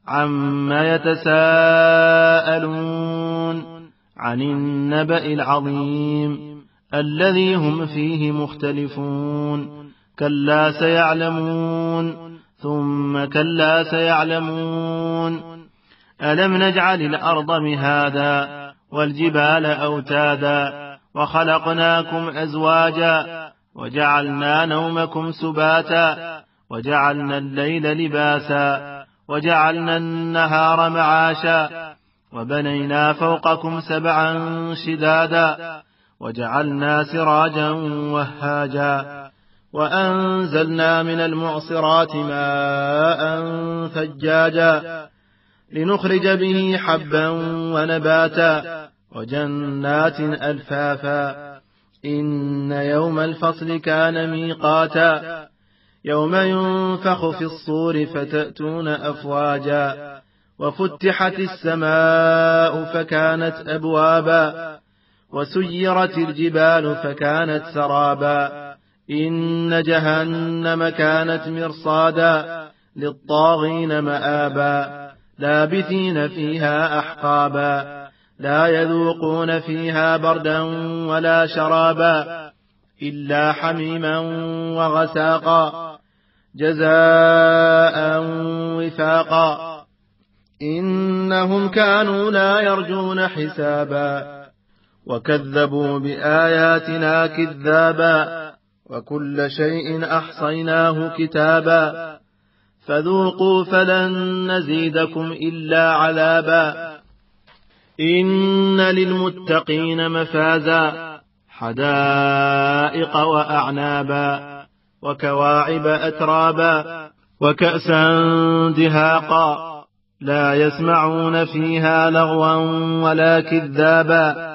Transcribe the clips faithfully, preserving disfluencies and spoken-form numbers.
عما يتساءلون عن النبأ العظيم الذي هم فيه مختلفون كلا سيعلمون ثم كلا سيعلمون ألم نجعل الأرض مهادا والجبال أوتادا وخلقناكم أزواجا وجعلنا نومكم سباتا وجعلنا الليل لباسا وجعلنا النهار معاشا وبنينا فوقكم سبعا شدادا وجعلنا سراجا وهاجا وأنزلنا من المعصرات ماء ثجاجا لنخرج به حبا ونباتا وجنات ألفافا إن يوم الفصل كان ميقاتا يوم ينفخ في الصور فتأتون أفواجا وفتحت السماء فكانت أبوابا وسيرت الجبال فكانت سرابا إن جهنم كانت مرصادا للطاغين مآبا لابثين فيها أحقابا لا يذوقون فيها بردا ولا شرابا إلا حميما وغساقا جزاء وفاقا إنهم كانوا لا يرجون حسابا وكذبوا بآياتنا كذابا وكل شيء أحصيناه كتابا فذوقوا فلن نزيدكم إلا عذابا إن للمتقين مفازا حدائق وأعنابا وكواعب أترابا وكأسا دهاقا لا يسمعون فيها لغوا ولا كذابا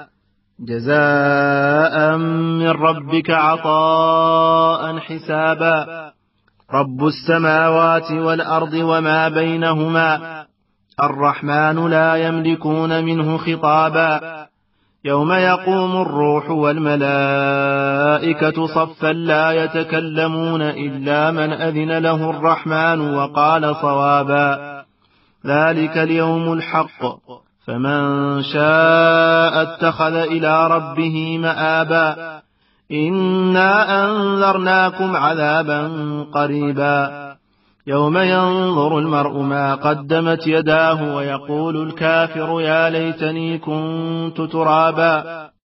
جزاء من ربك عطاء حسابا رب السماوات والأرض وما بينهما الرحمن لا يملكون منه خطابا يوم يقوم الروح والملائكة صفا لا يتكلمون إلا من أذن له الرحمن وقال صوابا ذلك اليوم الحق فمن شاء اتخذ إلى ربه مآبا إنا أنذرناكم عذابا قريبا يوم ينظر المرء ما قدمت يداه ويقول الكافر يا ليتني كنت ترابا